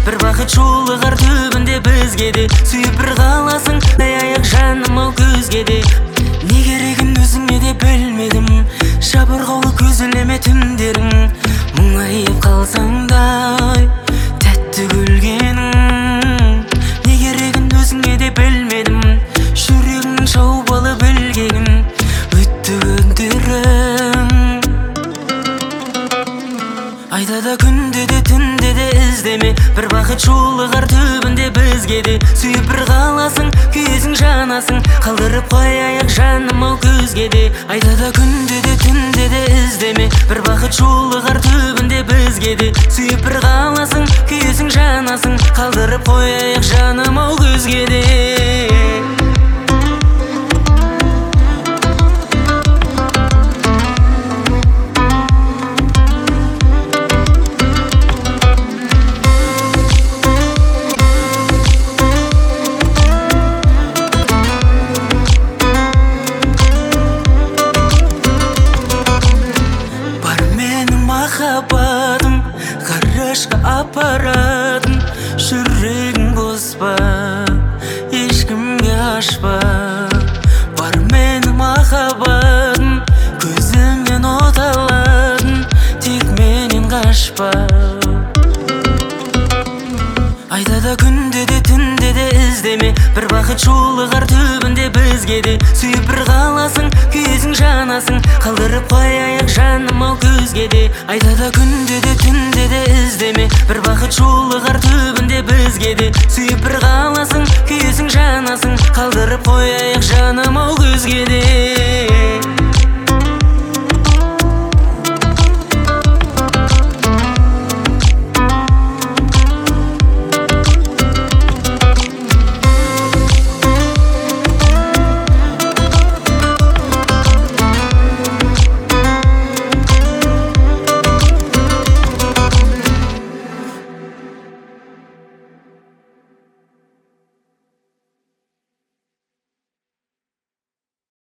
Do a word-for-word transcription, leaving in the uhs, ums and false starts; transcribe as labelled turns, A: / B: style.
A: бір бақыт жолы қар түбінде бізге де сүйіп бір қаласың аяяқ жаным ау көзге де не керегін өзіңе де білмедім жабырқаулы көзілеме түндерің мұңайып қалсаңдай тәтті күлгенің не керегін өзіңе де білмедім жүрегің шауып алып білгегін өтті күндерің айда да күнде де түнде де іздеме бір бақыт жолы қар түбінде бізге де сүйіп бір қаласың күйесің жанасың қалдырып қояйық жаным ау көзге де айда да күнде де түнде де іздеме бір бақыт жолы қар түбінде бізге де сүйіп бір қаласың күйесің жанасың қалдырып қояйық жаным ау көзге де махаббатым ғарышқа апаратын жүрегің бос па ешкімге ашпа бар менің махаббатым көзіңнен от алатын тек менен қашпа айда да күнде де түнде де іздеме бір бақыт жолы қар түбінде бізге де сүйіп бір қаласың күйесің жанасың қалдырып қояйық жаным ау көзге де айда да күнде де түнде де іздеме бір бақыт жолы қар түбінде бізге де сүйіп бір қаласың күйесің жанасың қалдырып қояйық жаным ау көзге де